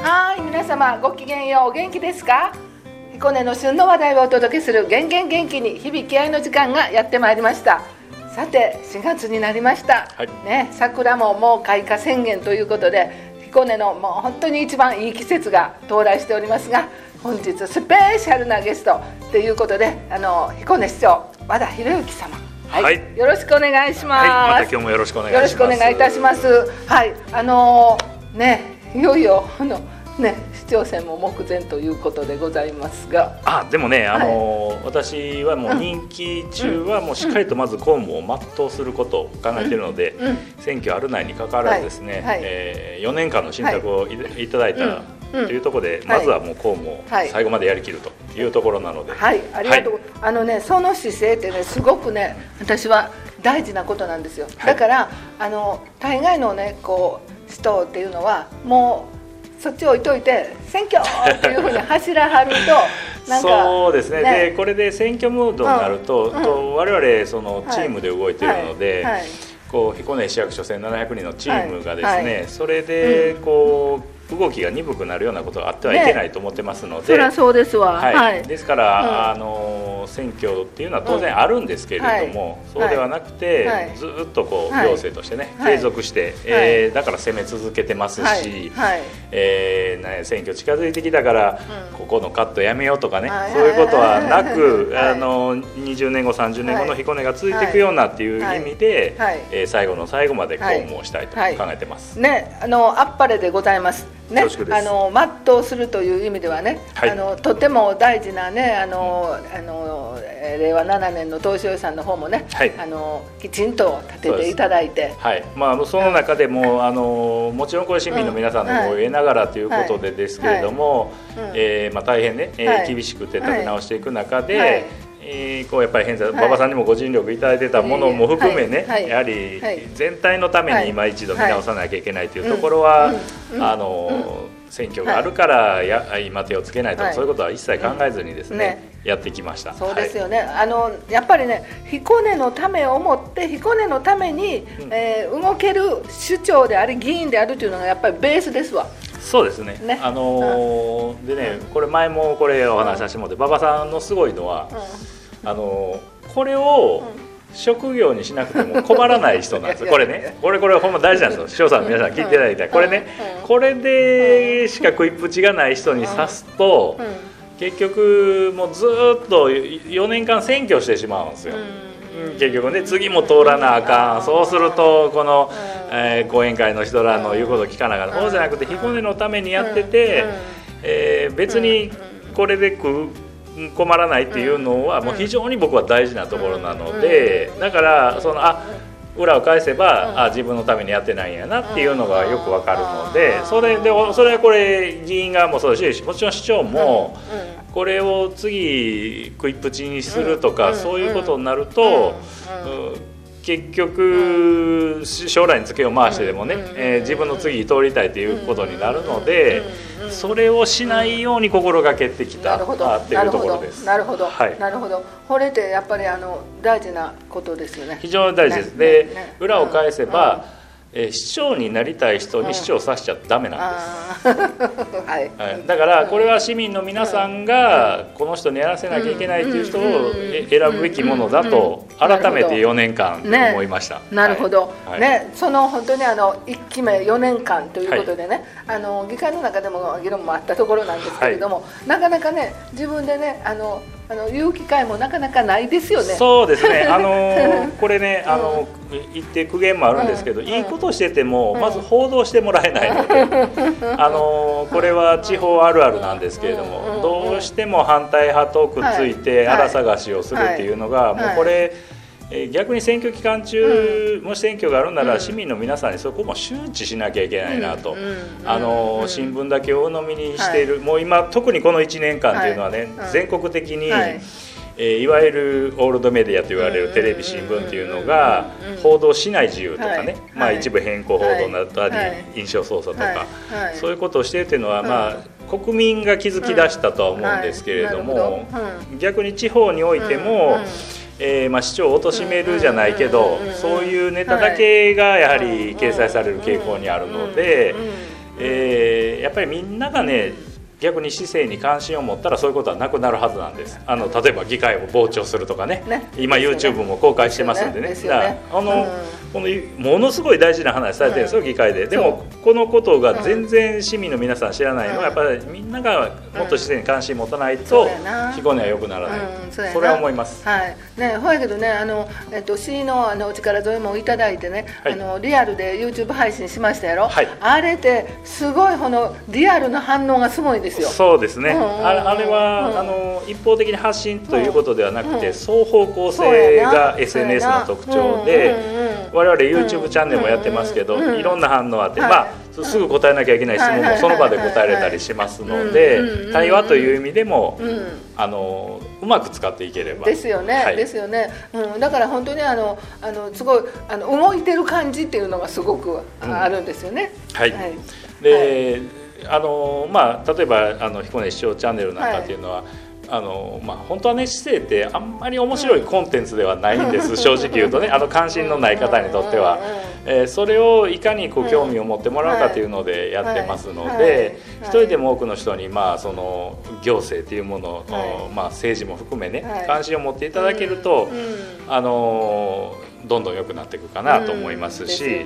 はい、皆様ごきげんよう。お元気ですか？彦根の旬の話題をお届けする元気に日々気合いの時間がやってまいりました。さて4月になりました、 はいね、桜ももう開花宣言ということで、彦根のもう本当に一番いい季節が到来しておりますが、本日スペシャルなゲストということで、彦根市長和田博之様、はいはい、 よろしくお願いします。 はい、また今日もよろしくお願いします。 よろしくお願いいたします。はい、ね、いよいよね、市長選も目前ということでございますが、 でもね、私はもう任期中はもうしっかりとまず公務を全うすることを考えているので、選挙あるないに関わらずですね、4年間の信託をいただいたというところで、まずはもう公務を最後までやりきるというところなので、 はい、ありがとう。その姿勢ってね、すごくね、私は大事なことなんですよ。だから大概のね、こう人っていうのはもうそっち置いといて選挙っていうふうに走らはるとなんかそうですね。でこれで選挙ムードになると、我々そのチームで動いているので、こう彦根市役所1700人のチームがですね、それでこう動きが鈍くなるようなことがあってはいけないと思ってますので、 そりゃそうですわ。 ですから、選挙っていうのは当然あるんですけれども、そうではなくて、ずっとこう行政としてね、継続して、だから攻め続けてますし、選挙近づいてきたから、ここのカットやめようとかね、そういうことはなく、20年後30年後の彦根が続いていくようなっていう意味で、最後の最後まで公務をしたいと考えてます。 ね、あっぱれでございます。ね、全うするという意味ではね、とても大事なね、令和7年の当初予算の方もね、きちんと立てていただいて、 その中でも、もちろんこれ市民の皆さんの声を得ながらということでですけれども、大変ね、厳しく立て直していく中で、こうやっぱり馬場さんにもご尽力いただいてたものも含めね、やはり全体のために今一度見直さなきゃいけないというところは、選挙があるから今手をつけないとか、そういうことは一切考えずにですね、やってきました。 そうですよね。やっぱりね、彦根のためを思って彦根のために、動ける首長であり議員であるというのがやっぱりベースですわ。 そうですね。でね、これ前もこれお話しさせてもらって、馬場さんのすごいのは、これを職業にしなくても困らない人なんですよ。これね、これほんま大事なんですよ。視聴者の皆さん聞いていただいたら、これね、これでしか食いっぷちがない人に指すと、結局もうずっと4年間選挙してしまうんですよ。結局ね、次も通らなあかん。そうするとこの、後援会の人らの言うこと聞かなあかん。そうじゃなくて彦根のためにやってて、別にこれで困らないっていうのはもう非常に僕は大事なところなので、だから裏を返せば、自分のためにやってないんやなっていうのがよくわかるので、それはこれ議員側もそうだし、もちろん市長もこれを次食いっぷちにするとか、そういうことになると、結局将来にツケを回してでもね、自分の次通りたいということになるので、それをしないように心がけてきたっていうところです。 なるほど、なるほど。これってやっぱり大事なことですよね。 非常に大事です。で、裏を返せば、市長になりたい人に市長させちゃダメなんです。だからこれは市民の皆さんがこの人にやらせなきゃいけないという人を選ぶべきものだと改めて4年間思いました。 なるほど。ね、その本当に1期目4年間ということでね、議会の中でも議論もあったところなんですけれども、なかなかね、自分でね、言う機会もなかなかないですよね。 そうですね。これね、言って苦言もあるんですけど、いいことしててもまず報道してもらえないので、これは地方あるあるなんですけれども、どうしても反対派とくっついて荒探しをするっていうのが、もうこれ逆に選挙期間中、もし選挙があるなら市民の皆さんにそこも周知しなきゃいけないなと、新聞だけを鵜呑みにしている、もう今特にこの1年間というのはね、全国的に、いわゆるオールドメディアと言われるテレビ新聞っていうのが報道しない自由とかね、一部変更報道になったり、印象操作とか、そういうことをしているというのは、国民が気づき出したとは思うんですけれども、逆に地方においても、市長を貶めるじゃないけど、そういうネタだけがやはり掲載される傾向にあるので、 やっぱりみんながね、逆に市政に関心を持ったらそういうことはなくなるはずなんです。例えば議会を傍聴するとかね、今 YouTube も公開してますんでね、このものすごい大事な話されてるんですよ、議会で。でもこのことが全然市民の皆さん知らないのは、やっぱりみんながもっと市政に関心持たないと彦根は良くならない、それは思います。 はいね、ほやけどね、市のお力添えもいただいてね、リアルで YouTube 配信しましたやろ、あれってすごいリアルな反応がすごいですよ。 そうですね、あれは一方的に発信ということではなくて、双方向性が SNS の特徴で、我々 YouTube チャンネルもやってますけど、いろんな反応あって、すぐ答えなきゃいけない質問もその場で答えれたりしますので、対話という意味でもうまく使っていければですよね、ですよね。だから本当にすごい動いてる感じっていうのがすごくあるんですよね。 で、例えば彦根市長チャンネルなんかっていうのは、本当はね、市政ってあんまり面白いコンテンツではないんです、正直言うとね、関心のない方にとっては。それをいかに興味を持ってもらうかというのでやってますので、一人でも多くの人にその行政というもの、政治も含めね、関心を持っていただけるとどんどん良くなっていくかなと思いますし、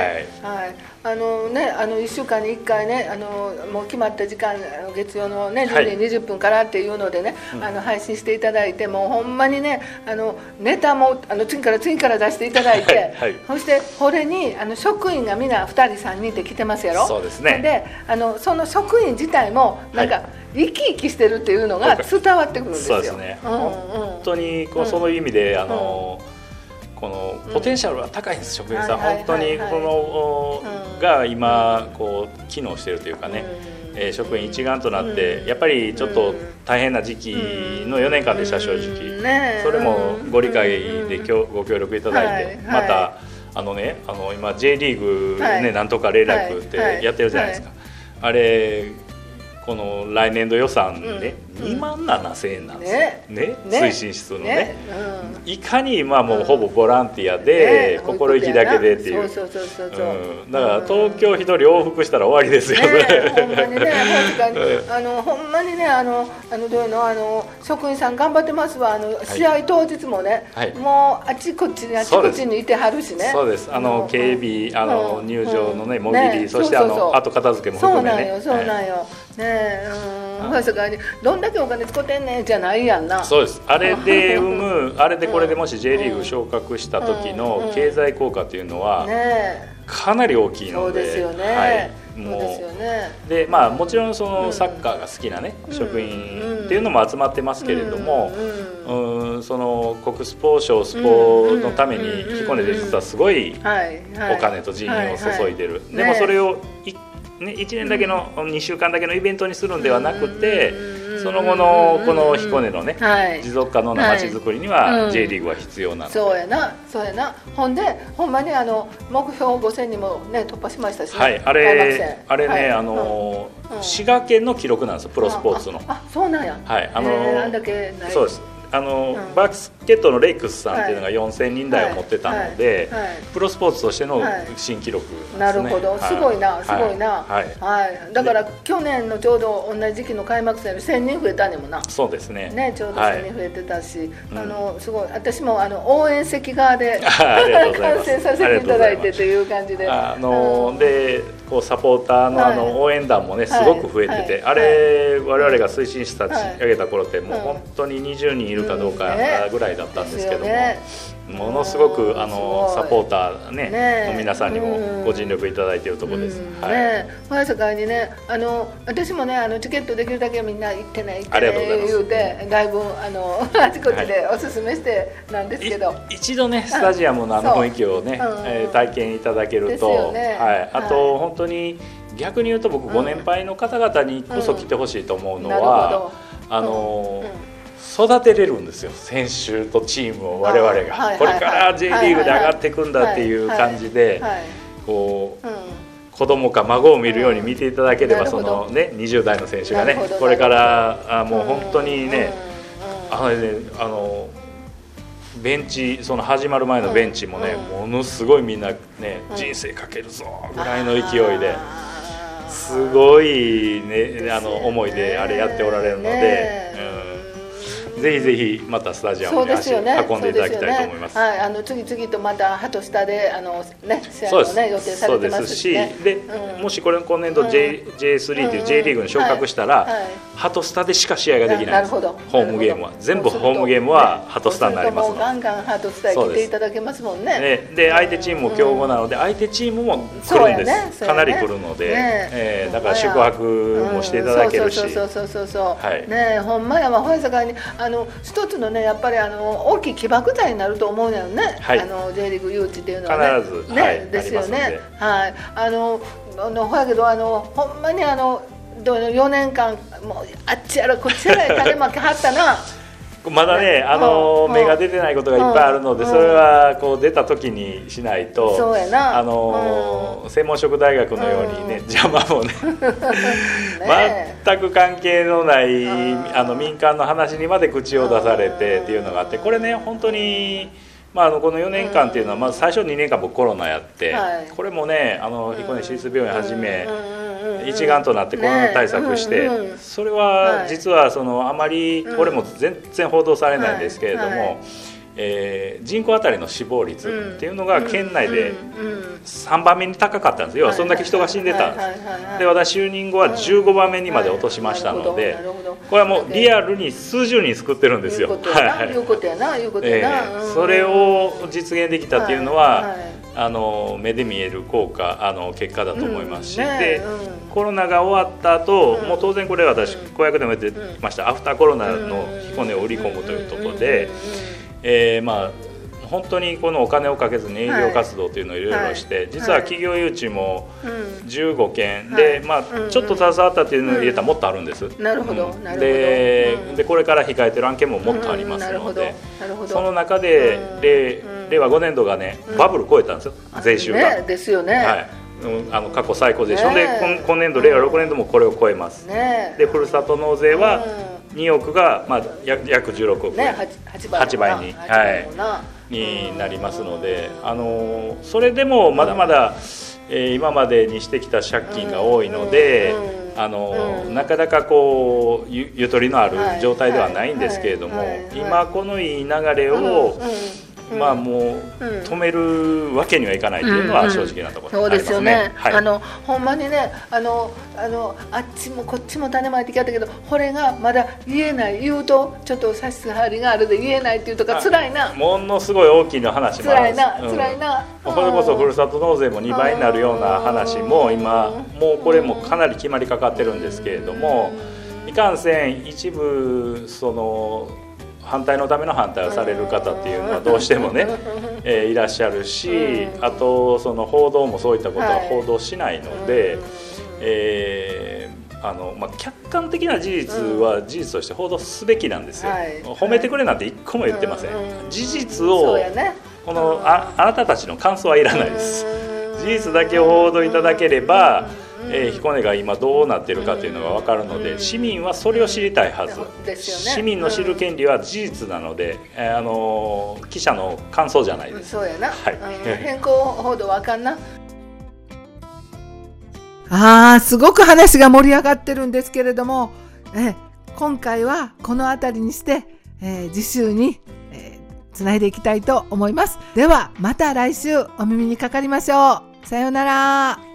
1週間に1回ね、もう決まった時間、月曜のね10時20分からっていうのでね、配信していただいて、もうほんまにね、ネタも次から出していただいて、そしてこれに職員がみんな2人3人って来てますやろ。 そうですね。 でその職員自体もなんか生き生きしてるっていうのが伝わってくるんですよ。 そうですね、本当にその意味でこのポテンシャルは高いんです、職員さん。本当にが今機能しているというかね、職員一丸となってやっぱりちょっと大変な時期の4年間でした、正直。それもご理解でご協力いただいて、また今 J リーグね、なんとか連絡ってやってるじゃないですか。あれこの来年度予算ね、2万7,000円なんですよね、推進室のね。いかにもうほぼボランティアで心意気だけでっていう、だから東京一人往復したら終わりですよね。 ほんまにね、ほんまにね、どういうの職員さん頑張ってますわ。試合当日もね、もうあちこちにいてはるしね。 そうです。警備、入場のね、もぎり、そして後片付けも含めね。 そうなんよ。どんだけお金使ってんねんじゃないやんな。 そうです。あれでこれでもし J リーグ昇格した時の経済効果というのはかなり大きいので。 そうですよね。 でもちろんそのサッカーが好きなね、職員っていうのも集まってますけれども、その国スポ少スポのために彦根で実はすごいお金と人員を注いでる。でもそれを1年だけの2週間だけのイベントにするんではなくて、その後のこの彦根のね、持続可能な街づくりには J リーグは必要なので。 そうやな。ほんまに目標5000にもね突破しましたしね。 あれね、滋賀県の記録なんですよ、プロスポーツの。 そうなんや。なんだっけない。 そうです。バスケットのレイクスさんっていうのが4,000人台を持ってたので、プロスポーツとしての新記録なんですね。 なるほど、すごいな。だから去年のちょうど同じ時期の開幕戦より1,000人増えたねもな。 そうですね。 ちょうど1,000人増えてたし、すごい。私も応援席側で観戦させていただいてという感じで。 でサポーターの応援団もねすごく増えてて、あれ我々が推進室立ち上げた頃ってもう本当に20人いるかどうかぐらいだったんですけども、ものすごくサポーターの皆さんにもご尽力いただいているところです。 前坂にね、私もねチケットできるだけみんな行ってね言うて、だいぶあちこちでおすすめしてなんですけど、 一度ねスタジアムの雰囲気をね体験いただけると、あと本当に逆に言うと僕ご年配の方々にこそ来てほしいと思うのは、育てれるんですよ、選手とチームを我々がこれから J リーグで上がっていくんだっていう感じで子供か孫を見るように見ていただければ、そのね20代の選手がねこれからもう本当にねベンチ、その始まる前のベンチもねものすごいみんなね人生かけるぞぐらいの勢いで。 すごいね思いであれやっておられるので、ぜひぜひまたスタジアムに足を運んでいただきたいと思います。 はい、次々とまたハトスタで試合もね予定されてますしね。 で、もしこれ今年度 J3 という J リーグに昇格したら、ハトスタでしか試合ができないんです。ホームゲームは全部ホームゲームはハトスタになりますので。 ガンガンハトスタへ来ていただけますもんね。 で相手チームも強豪なので相手チームも来るんです。かなり来るので、だから宿泊もしていただけるし。 ね、ほんまやほやさかに一つのねやっぱり大きい起爆剤になると思うのよね。J リーグ誘致っていうのはね。 必ずですよね。はい。ほやけどほんまに4年間もうあっちやらこっちやら種まきはったな。 まだね芽が出てないことがいっぱいあるので、それはこう出た時にしないと、専門職大学のようにね邪魔もね全く関係のない民間の話にまで口を出されてっていうのがあって、これね本当にこの4年間っていうのはまず最初2年間僕コロナやって、これもね彦根市立病院はじめ一丸となってコロナ対策して、それは実はあまりこれも全然報道されないんですけれども、人口当たりの死亡率っていうのが県内で3番目に高かったんですよ。そんだけ人が死んでたんです。で私就任後は15番目にまで落としましたので、これはもうリアルに数十人救ってるんですよ。それを実現できたっていうのは目で見える効果結果だと思いますし、でコロナが終わった後、もう当然これ私公約でも言ってました、アフターコロナの彦根を売り込むというところで、本当にこのお金をかけずに営業活動というのをいろいろして、実は企業誘致も15件で、ちょっと携わったというのを入れたらもっとあるんです。 なるほど。 でこれから控えてる案件ももっとありますので、その中で令和5年度がねバブル超えたんですよ、税収が。 ですよね。 はい。過去最高税収で今年度令和6年度もこれを超えます。でふるさと納税は2億が約16億、8倍にになりますので、それでもまだまだ今までにしてきた借金が多いので、なかなかこうゆとりのある状態ではないんですけれども、今このいい流れをもう止めるわけにはいかないというのは正直なところですね。そうですよね。ほんまにねあっちもこっちも種まいてきたけど、これがまだ言うとちょっと差し障りがあるで言えないっていうとか辛いな。 ものすごい大きな話もあるんです。 辛いな。 これこそふるさと納税も2倍になるような話も今もうこれもかなり決まりかかってるんですけれども、いかんせん一部反対のための反対をされる方っていうのはどうしてもねいらっしゃるし、あと報道もそういったことは報道しないので、客観的な事実は事実として報道すべきなんですよ。褒めてくれなんて一個も言ってません。事実をあなたたちの感想はいらないです。事実だけを報道いただければ彦根が今どうなっているかというのが分かるので、市民はそれを知りたいはず。市民の知る権利は事実なので、記者の感想じゃないです。 そうやな。変更報道はあかんな。すごく話が盛り上がってるんですけれども、今回はこの辺りにして、次週に、つないでいきたいと思います。ではまた来週お耳にかかりましょう。さようなら。